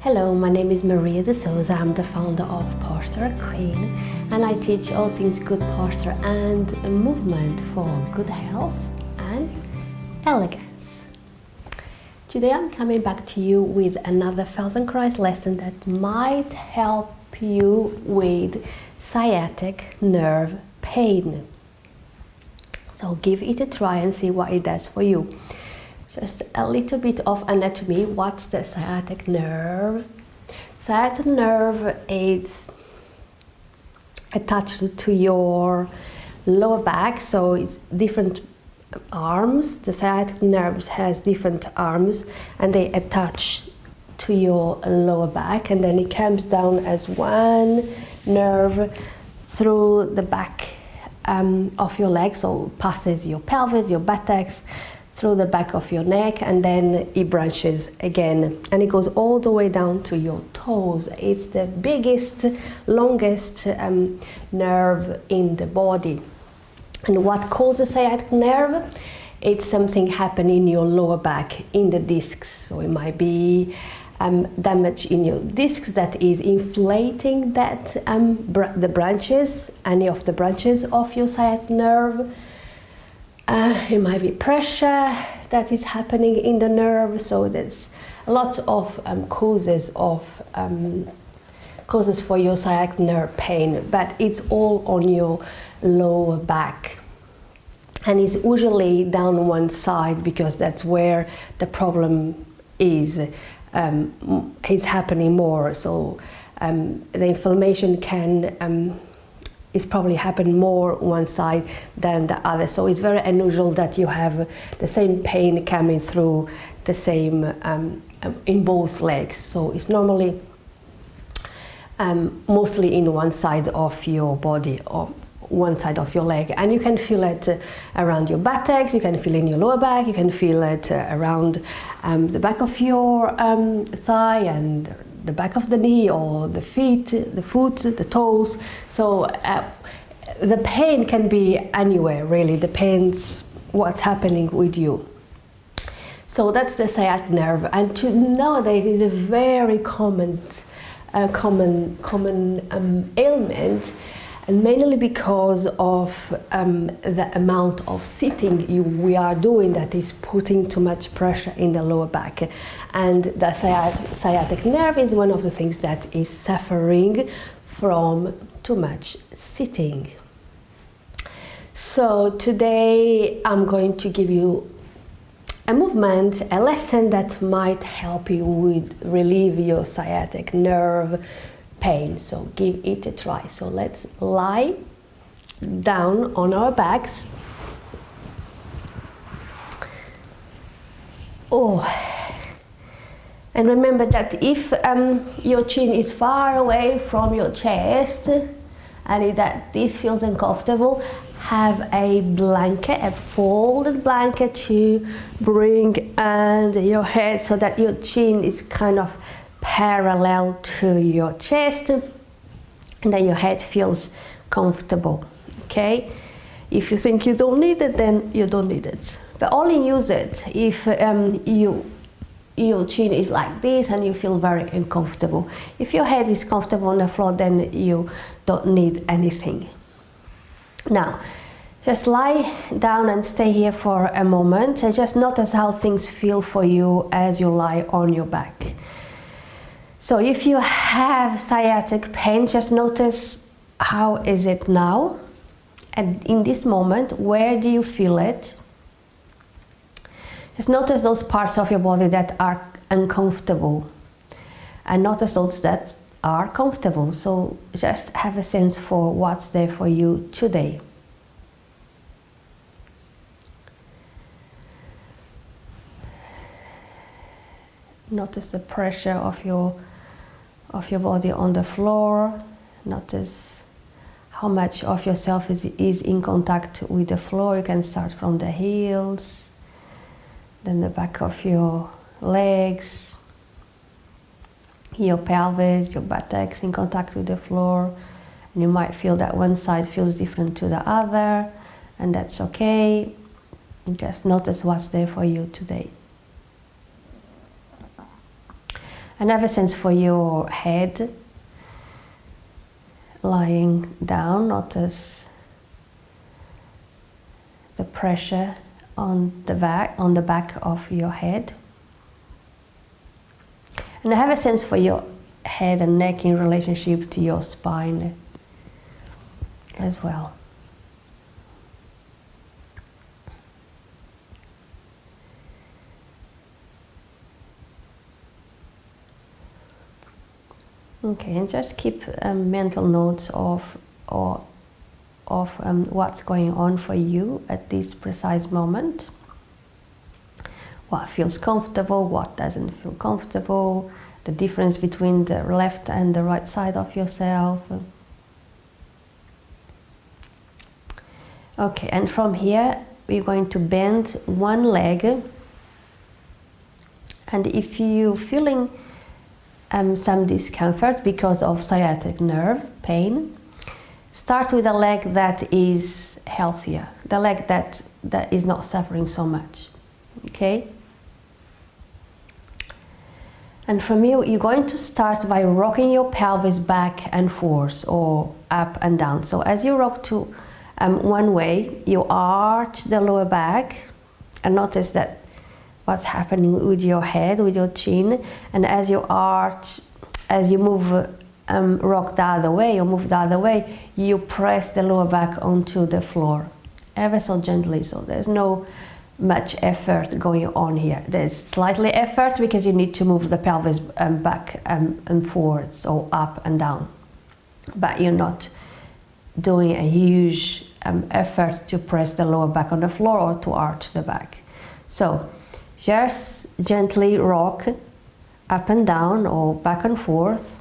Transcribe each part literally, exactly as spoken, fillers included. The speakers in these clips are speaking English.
Hello, my name is Maria de Souza. I'm the founder of Posture Queen, and I teach all things good posture and movement for good health and elegance. Today I'm coming back to you with another Feldenkrais lesson that might help you with sciatic nerve pain. So give it a try and see what it does for you. Just a little bit of anatomy. What's the sciatic nerve? Sciatic nerve is attached to your lower back, so it's different arms. The sciatic nerve has different arms and they attach to your lower back, and then it comes down as one nerve through the back um, of your leg, so passes your pelvis, your buttocks, through the back of your neck, and then it branches again and it goes all the way down to your toes. It's the biggest, longest um, nerve in the body. And what causes sciatic nerve? It's something happening in your lower back, in the discs. So it might be um, damage in your discs that is inflating that um, br the branches, any of the branches of your sciatic nerve. Uh, it might be pressure that is happening in the nerve, so there's a lot of um, causes of um, causes for your sciatic nerve pain, but it's all on your lower back, and it's usually down one side because that's where the problem is. Um, it's happening more, so um, the inflammation can. Um, It's probably happened more one side than the other. So it's very unusual that you have the same pain coming through the same um, in both legs. So it's normally um, mostly in one side of your body or one side of your leg, and you can feel it uh, around your buttocks, you can feel it in your lower back, you can feel it uh, around um, the back of your um, thigh and the back of the knee, or the feet, the foot, the toes. So uh, the pain can be anywhere, really, depends what's happening with you. So that's the sciatic nerve, and to, nowadays it's a very common, uh, common, common um, ailment, and mainly because of um, the amount of sitting you, we are doing that is putting too much pressure in the lower back. And the sciatic, sciatic nerve is one of the things that is suffering from too much sitting. So today I'm going to give you a movement, a lesson that might help you with relieve your sciatic nerve pain. So give it a try. So let's lie down on our backs. Oh, and remember that if um, your chin is far away from your chest and it, that this feels uncomfortable, have a blanket, a folded blanket to bring under your head so that your chin is kind of parallel to your chest, and then your head feels comfortable. Okay, if you think you don't need it, then you don't need it, but only use it if um, you your chin is like this and you feel very uncomfortable. If your head is comfortable on the floor, then you don't need anything. Now just lie down and stay here for a moment and just notice how things feel for you as you lie on your back. So if you have sciatic pain, just notice how is it now, and in this moment, where do you feel it? Just notice those parts of your body that are uncomfortable, and notice those that are comfortable. So just have a sense for what's there for you today. Notice the pressure of your of your body on the floor. Notice how much of yourself is, is in contact with the floor. You can start from the heels, then the back of your legs, your pelvis, your buttocks in contact with the floor. And you might feel that one side feels different to the other, and that's okay. Just notice what's there for you today. And have a sense for your head lying down. Notice the pressure on the back, on the back of your head. And have a sense for your head and neck in relationship to your spine as well. Okay, and just keep um, mental notes of or of um, what's going on for you at this precise moment. What feels comfortable, what doesn't feel comfortable, the difference between the left and the right side of yourself. Okay, and from here we're going to bend one leg, and if you're feeling um, some discomfort because of sciatic nerve pain, start with a leg that is healthier, the leg that, that is not suffering so much, okay? And from here, you're going to start by rocking your pelvis back and forth or up and down. So as you rock to um, one way, you arch the lower back, and notice that what's happening with your head, with your chin, and as you arch, as you move, um, rock the other way or move the other way, you press the lower back onto the floor, ever so gently, so there's no much effort going on here. There's slightly effort because you need to move the pelvis um, back um, and forwards or up and down, but you're not doing a huge um, effort to press the lower back on the floor or to arch the back. So just gently rock up and down or back and forth.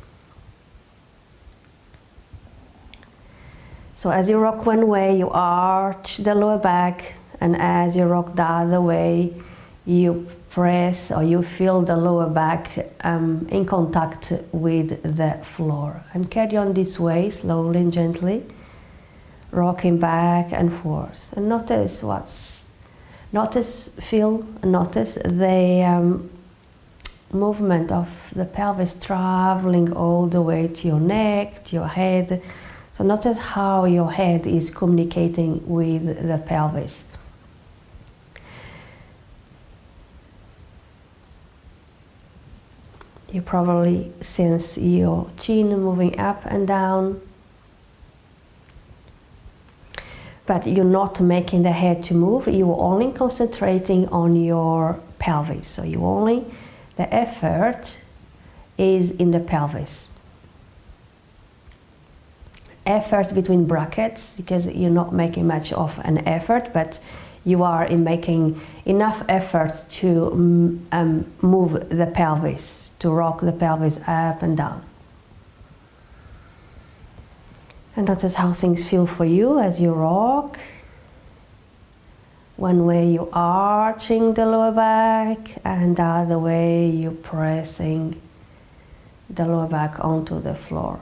So as you rock one way, you arch the lower back, and as you rock the other way, you press or you feel the lower back um, in contact with the floor. And carry on this way, slowly and gently, rocking back and forth. And notice what's, notice, feel, notice the um, movement of the pelvis traveling all the way to your neck, to your head. So notice how your head is communicating with the pelvis. You probably sense your chin moving up and down, but you're not making the head to move, you're only concentrating on your pelvis. So you only, the effort is in the pelvis. Effort between brackets, because you're not making much of an effort, but you are in making enough effort to um, move the pelvis, to rock the pelvis up and down. And notice how things feel for you as you rock. One way you're arching the lower back, and the other way you're pressing the lower back onto the floor.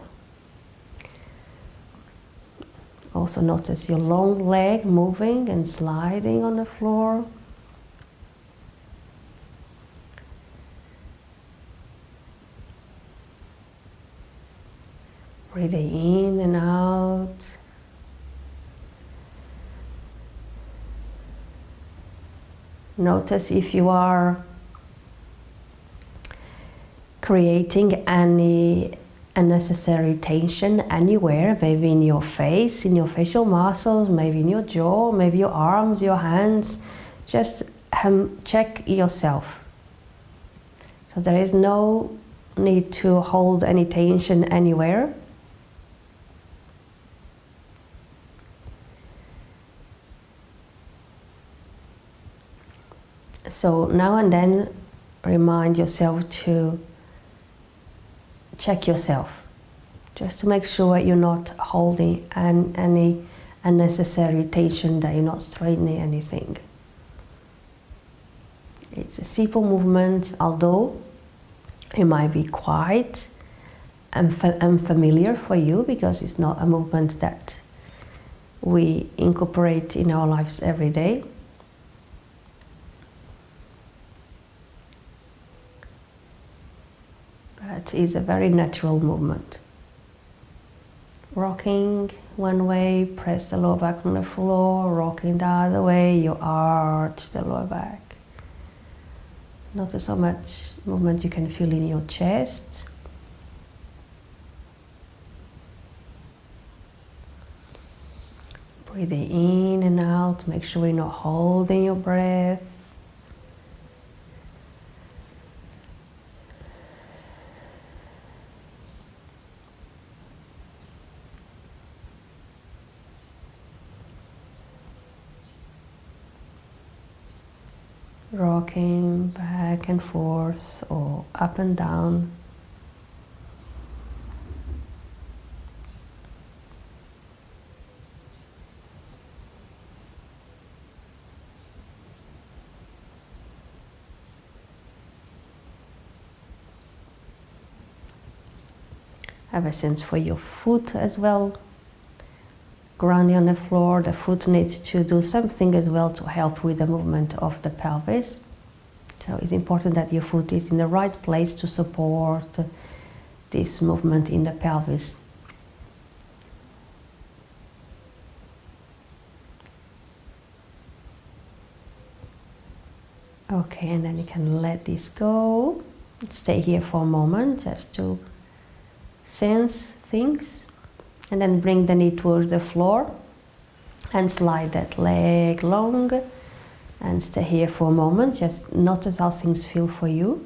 Also notice your long leg moving and sliding on the floor. Breathing in and out. Notice if you are creating any unnecessary tension anywhere, maybe in your face, in your facial muscles, maybe in your jaw, maybe your arms, your hands. Just um, check yourself. So there is no need to hold any tension anywhere. So now and then remind yourself to check yourself, just to make sure you're not holding an, any unnecessary tension, that you're not straightening anything. It's a simple movement, although it might be quite unf- unfamiliar for you, because it's not a movement that we incorporate in our lives every day. that is a very natural movement. Rocking one way, press the lower back on the floor, rocking the other way, you arch the lower back. Notice how much movement you can feel in your chest. Breathing in and out, make sure you're not holding your breath. Rocking back and forth or up and down. Have a sense for your foot as well. Grounding on the floor, the foot needs to do something as well to help with the movement of the pelvis. So it's important that your foot is in the right place to support this movement in the pelvis. Okay, and then you can let this go. Stay here for a moment just to sense things. And then bring the knee towards the floor and slide that leg long and stay here for a moment. Just notice how things feel for you.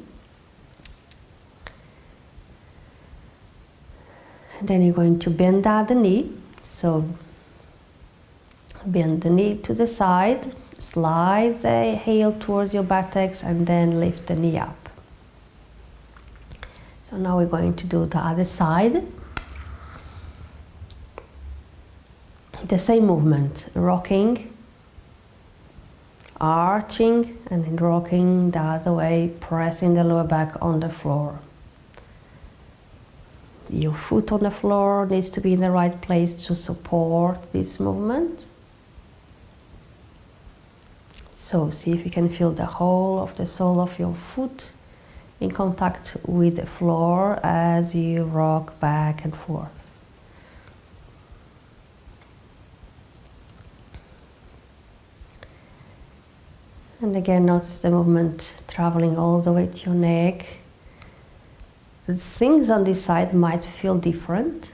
And then you're going to bend down the knee. So bend the knee to the side, slide the heel towards your buttocks and then lift the knee up. So now we're going to do the other side. The same movement, rocking, arching, and then rocking the other way, pressing the lower back on the floor. Your foot on the floor needs to be in the right place to support this movement. So see if you can feel the whole of the sole of your foot in contact with the floor as you rock back and forth. And again, notice the movement traveling all the way to your neck. The things on this side might feel different.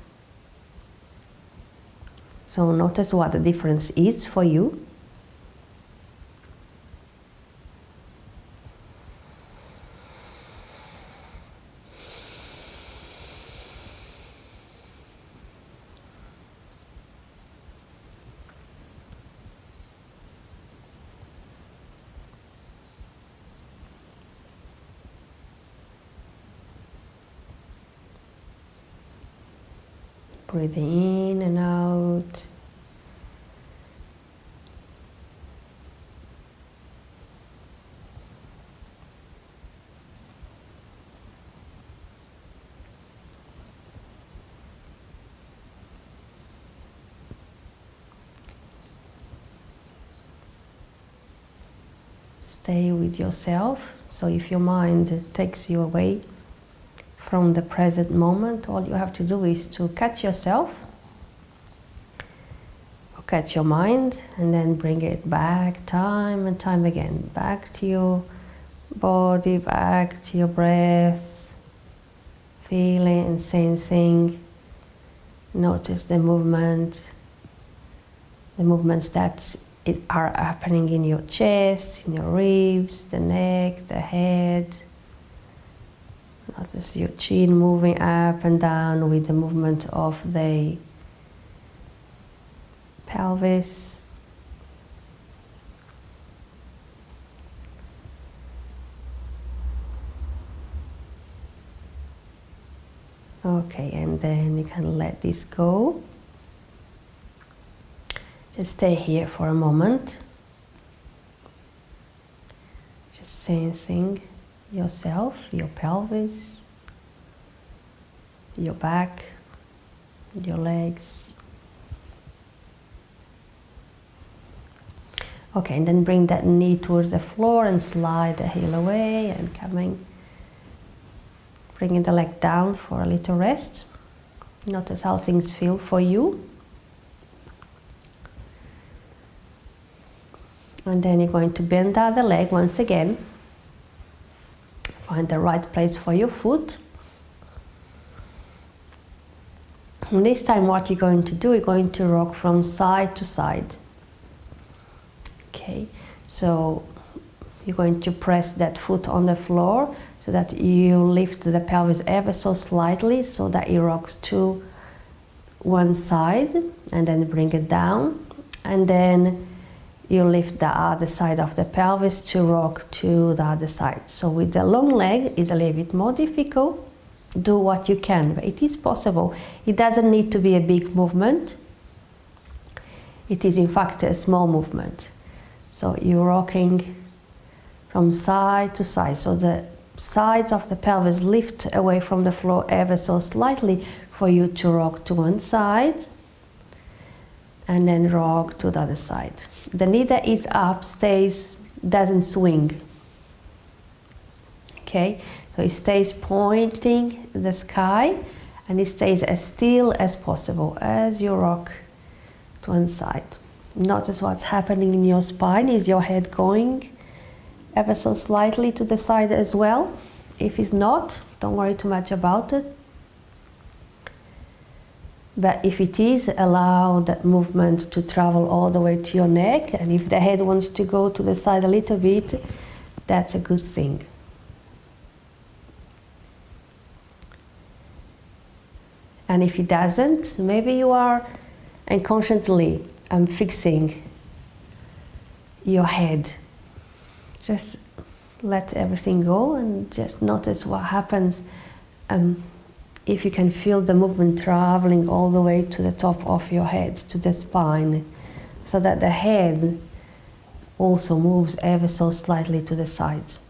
So notice what the difference is for you. Breathing in and out. Stay with yourself. So if your mind takes you away from the present moment, all you have to do is to catch yourself, or catch your mind, and then bring it back time and time again, back to your body, back to your breath, feeling and sensing. Notice the movement, the movements that are happening in your chest, in your ribs, the neck, the head. Notice your chin moving up and down with the movement of the pelvis. Okay, and then you can let this go. Just stay here for a moment. Just sensing yourself, your pelvis, your back, your legs. Okay, and then bring that knee towards the floor and slide the heel away and coming. bringing the leg down for a little rest. Notice how things feel for you. And then you're going to bend the other leg once again. Find the right place for your foot. And this time what you're going to do, you're going to rock from side to side. Okay, so you're going to press that foot on the floor so that you lift the pelvis ever so slightly so that it rocks to one side, and then bring it down, and then you lift the other side of the pelvis to rock to the other side. So with the long leg it's a little bit more difficult. Do what you can, but it is possible. It doesn't need to be a big movement. It is in fact a small movement. So you're rocking from side to side. So the sides of the pelvis lift away from the floor ever so slightly for you to rock to one side and then rock to the other side. The knee that is up stays, doesn't swing. Okay, so it stays pointing the sky and it stays as still as possible as you rock to one side. Notice what's happening in your spine. Is your head going ever so slightly to the side as well? If it's not, don't worry too much about it. But if it is, allow that movement to travel all the way to your neck, and if the head wants to go to the side a little bit, that's a good thing. And if it doesn't, maybe you are unconsciously um, fixing your head. Just let everything go and just notice what happens. Um, if you can feel the movement traveling all the way to the top of your head, to the spine, so that the head also moves ever so slightly to the sides.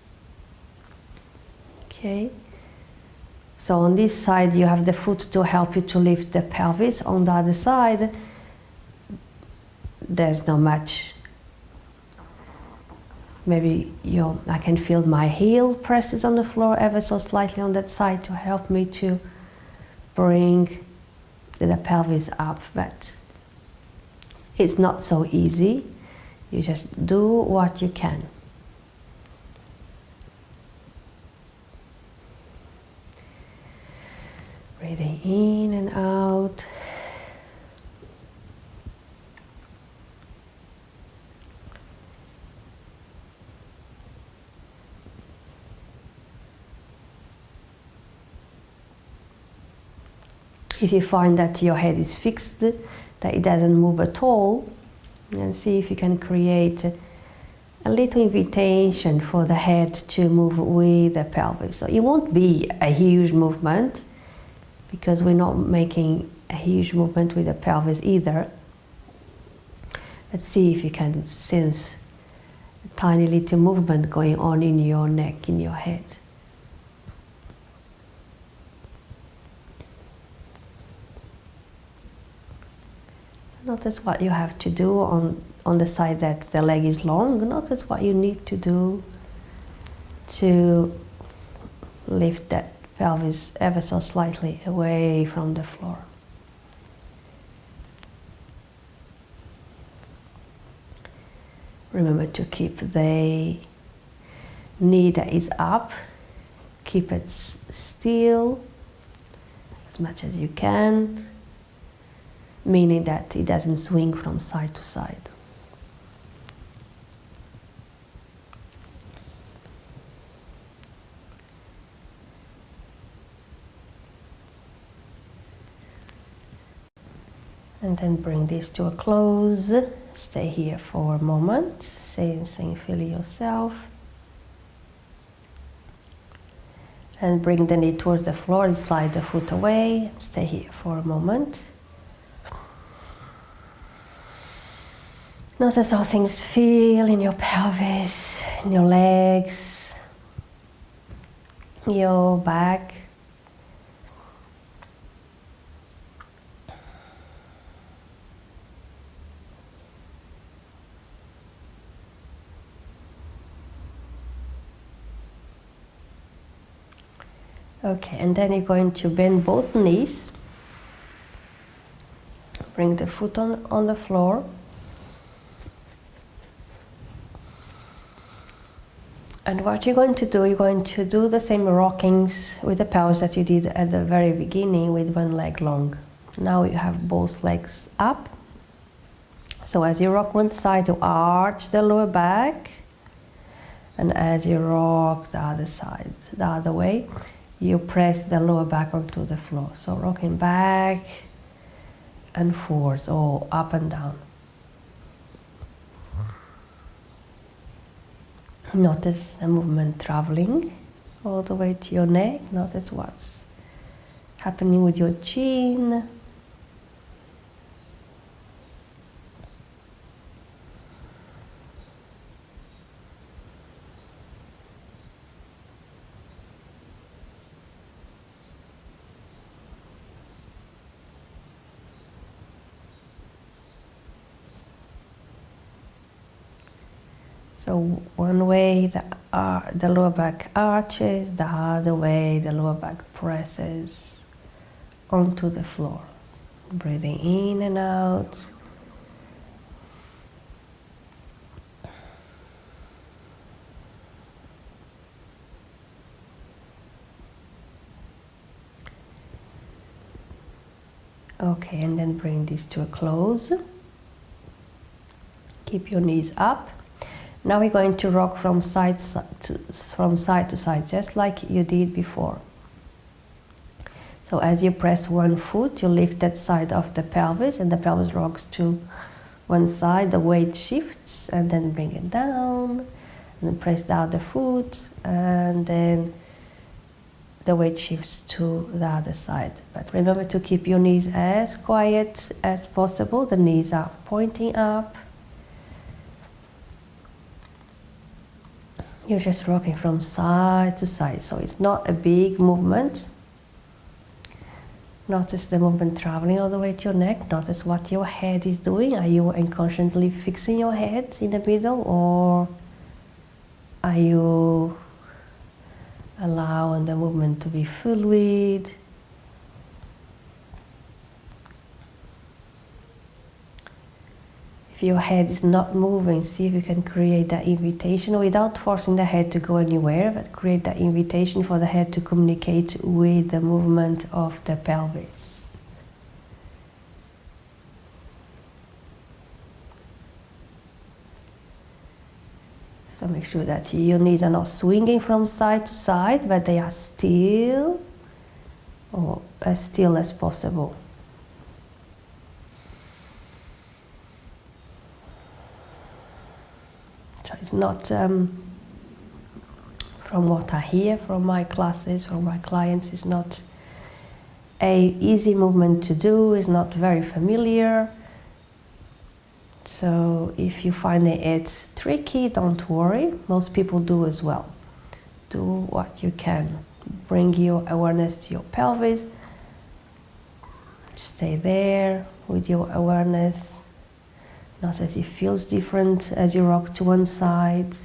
Okay. So on this side you have the foot to help you to lift the pelvis. On the other side there's not much. Maybe you, I can feel my heel presses on the floor ever so slightly on that side to help me to bring the pelvis up, but it's not so easy. You just do what you can. Breathing in and out. If you find that your head is fixed, that it doesn't move at all, and see if you can create a little invitation for the head to move with the pelvis. So it won't be a huge movement, because we're not making a huge movement with the pelvis either. Let's see if you can sense a tiny little movement going on in your neck, in your head. Notice what you have to do on, on the side that the leg is long. Notice what you need to do to lift that pelvis ever so slightly away from the floor. Remember to keep the knee that is up, keep it s- still as much as you can, meaning that it doesn't swing from side to side. And then bring this to a close. Stay here for a moment. Say, say, feel yourself. And bring the knee towards the floor and slide the foot away. Stay here for a moment. Notice how things feel in your pelvis, in your legs, your back. Okay, and then you're going to bend both knees. Bring the foot on, on the floor. And what you're going to do, you're going to do the same rockings with the pelvis that you did at the very beginning with one leg long. Now you have both legs up. So as you rock one side, you arch the lower back. And as you rock the other side, the other way, you press the lower back onto the floor. So rocking back and forwards, or up and down. Notice the movement traveling all the way to your neck. Notice what's happening with your chin. So one way the, uh, the lower back arches, the other way the lower back presses onto the floor. Breathing in and out. Okay, and then bring this to a close. Keep your knees up. Now we're going to rock from side to, from side to side, just like you did before. So as you press one foot, you lift that side of the pelvis, and the pelvis rocks to one side, the weight shifts, and then bring it down, and then press the other foot, and then the weight shifts to the other side. But remember to keep your knees as quiet as possible. The knees are pointing up. You're just rocking from side to side, so it's not a big movement. Notice the movement traveling all the way to your neck. Notice what your head is doing. Are you unconsciously fixing your head in the middle, or are you allowing the movement to be fluid? If your head is not moving, see if you can create that invitation without forcing the head to go anywhere, but create that invitation for the head to communicate with the movement of the pelvis. So make sure that your knees are not swinging from side to side, but they are still, or as still as possible. So it's not, um, from what I hear from my classes, from my clients, it's not a easy movement to do, it's not very familiar. So if you find it tricky, don't worry, most people do as well. Do what you can. Bring your awareness to your pelvis. Stay there with your awareness. Notice it feels different as you rock to one side,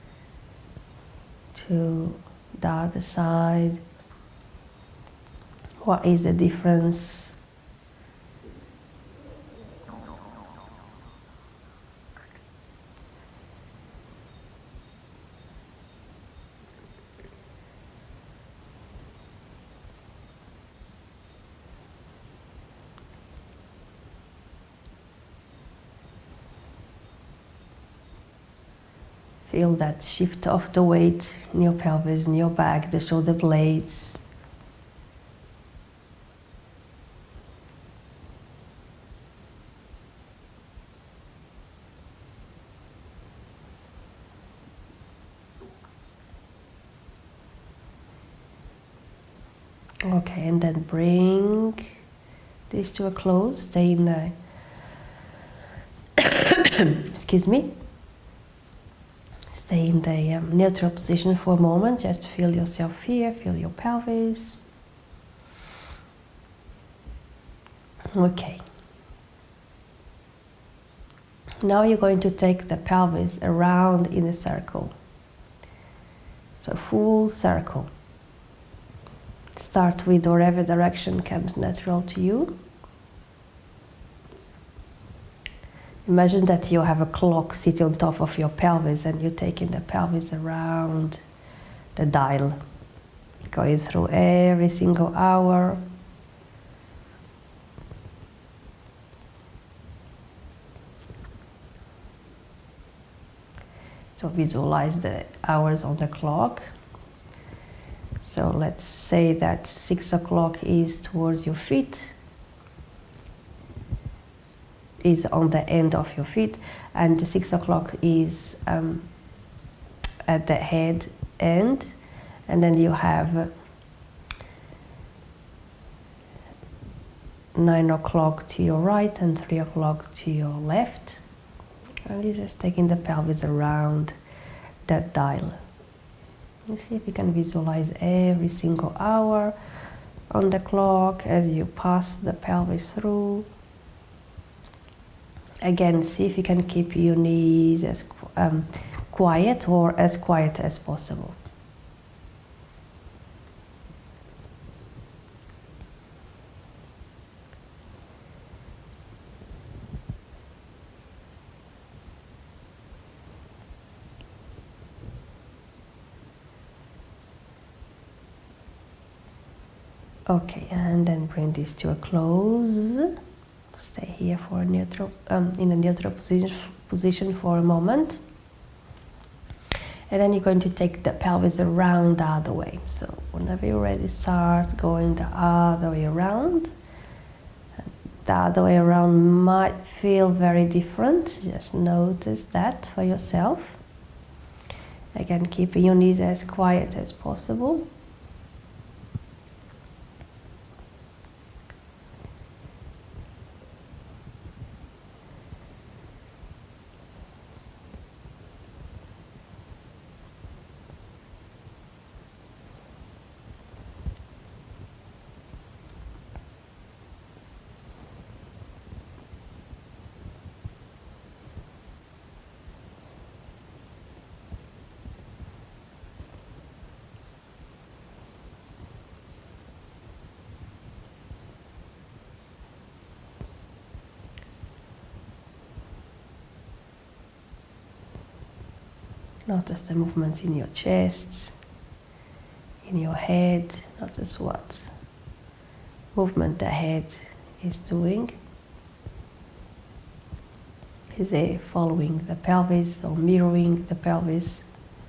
to the other side. What is the difference? Feel that shift of the weight in your pelvis, in your back, the shoulder blades. Okay, and then bring this to a close. Stay in a excuse me. Stay in the um, neutral position for a moment. Just feel yourself here, feel your pelvis. Okay. Now you're going to take the pelvis around in a circle. So full circle. Start with whatever direction comes natural to you. Imagine that you have a clock sitting on top of your pelvis and you're taking the pelvis around the dial, going through every single hour. So visualize the hours on the clock. So let's say that six o'clock is towards your feet, is on the end of your feet, and the six o'clock is um, at the head end, and then you have nine o'clock to your right and three o'clock to your left, and you're just taking the pelvis around that dial. You see if you can visualize every single hour on the clock as you pass the pelvis through. Again, see if you can keep your knees as um, quiet or as quiet as possible. Okay, and then bring this to a close. Stay here for a neutral, um, in a neutral position, position for a moment. And then you're going to take the pelvis around the other way. So whenever you're ready, start going the other way around. The other way around might feel very different. Just notice that for yourself. Again, keeping your knees as quiet as possible. Notice the movements in your chest, in your head. Notice what movement the head is doing. Is it following the pelvis or mirroring the pelvis?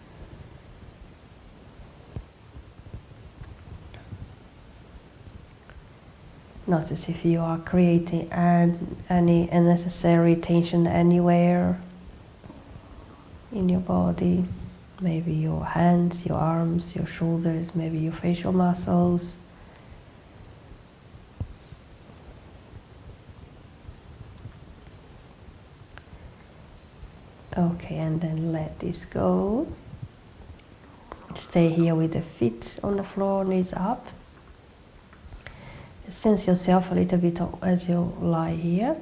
Notice if you are creating an, any unnecessary tension anywhere in your body, maybe your hands, your arms, your shoulders, maybe your facial muscles. Okay, and then let this go. Stay here with the feet on the floor, knees up. Sense yourself a little bit as you lie here.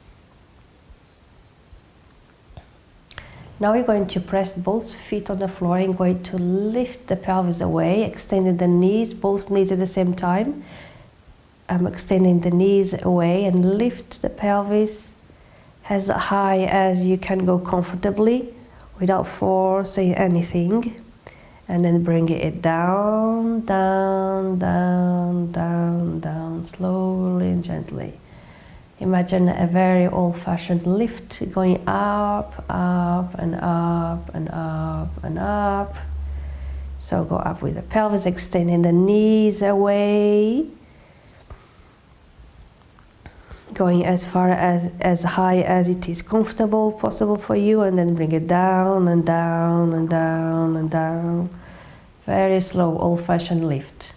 Now we're going to press both feet on the floor and going to lift the pelvis away, extending the knees, both knees at the same time. I'm extending the knees away and lift the pelvis as high as you can go comfortably without forcing anything. And then bring it down, down, down, down, down, slowly and gently. Imagine a very old-fashioned lift going up, up, and up, and up, and up. So go up with the pelvis, extending the knees away. Going as far as, as high as it is comfortable, possible for you, and then bring it down, and down, and down, and down. Very slow, old-fashioned lift.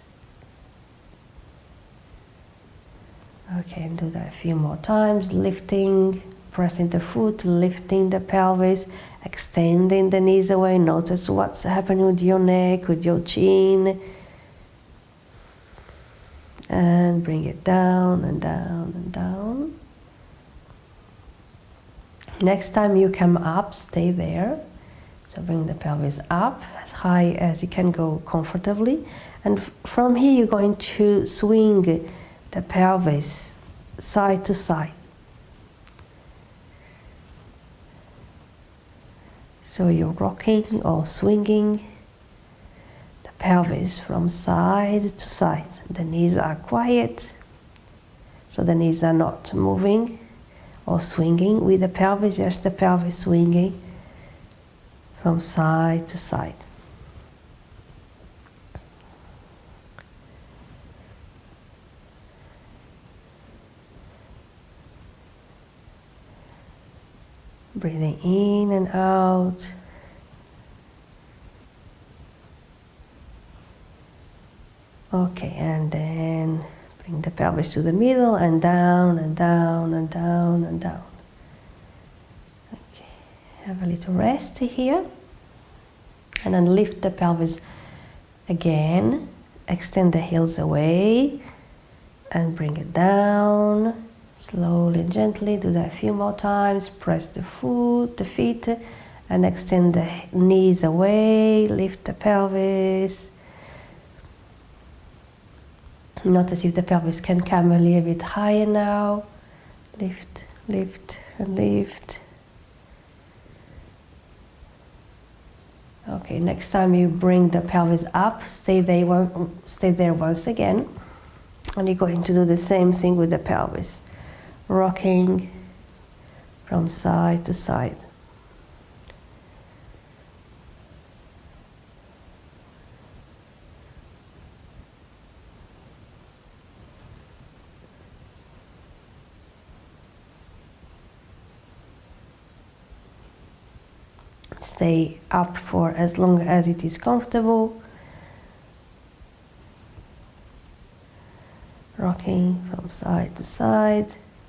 Okay, and do that a few more times, lifting, pressing the foot, lifting the pelvis, extending the knees away. Notice what's happening with your neck, with your chin. And bring it down and down and down. Next time you come up, stay there. So bring the pelvis up as high as you can go comfortably. And from here you're going to swing the pelvis side to side. So you're rocking or swinging the pelvis from side to side. The knees are quiet, so the knees are not moving or swinging with the pelvis, just the pelvis swinging from side to side. Breathing in and out. Okay, and then bring the pelvis to the middle and down and down and down and down. Okay, have a little rest here. And then lift the pelvis again. Extend the heels away and bring it down. Slowly and gently, do that a few more times. Press the foot, the feet, and extend the knees away. Lift the pelvis. Notice if the pelvis can come a little bit higher now. Lift, lift, and lift. Okay, next time you bring the pelvis up, stay there, one, stay there once again. And you're going to do the same thing with the pelvis. Rocking from side to side. Stay up for as long as it is comfortable. Rocking from side to side.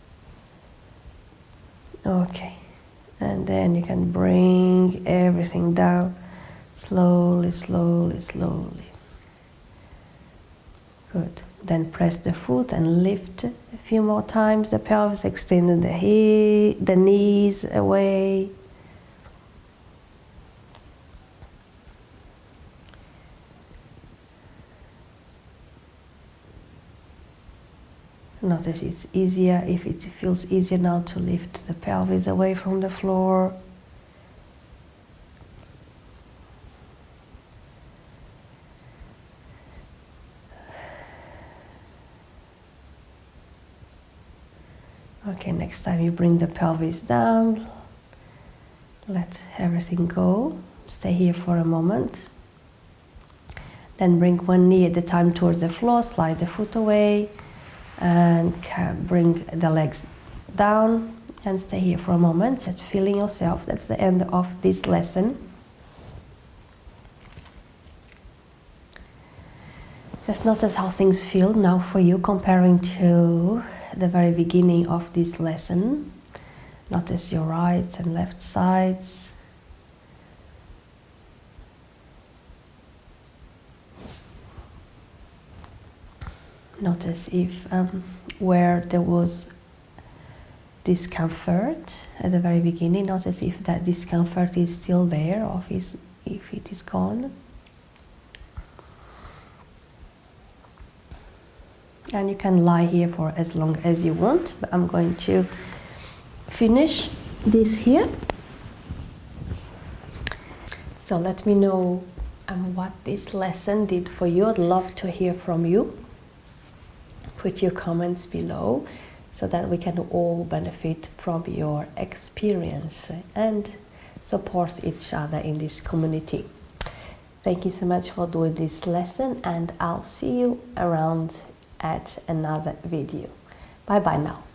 Okay, and then you can bring everything down slowly, slowly, slowly. Good. Then press the foot and lift a few more times the pelvis, extending the he the knees away. Notice it's easier, if it feels easier now to lift the pelvis away from the floor. Okay, next time you bring the pelvis down, let everything go. Stay here for a moment. Then bring one knee at a time towards the floor, slide the foot away. And bring the legs down and stay here for a moment, just feeling yourself. That's the end of this lesson. Just notice how things feel now for you comparing to the very beginning of this lesson. Notice your right and left sides. Notice if um, where there was discomfort at the very beginning, notice if that discomfort is still there or if, is, if it is gone. And you can lie here for as long as you want, but I'm going to finish this here. So let me know um, what this lesson did for you. I'd love to hear from you. Put your comments below so that we can all benefit from your experience and support each other in this community. Thank you so much for doing this lesson, and I'll see you around at another video. Bye bye now.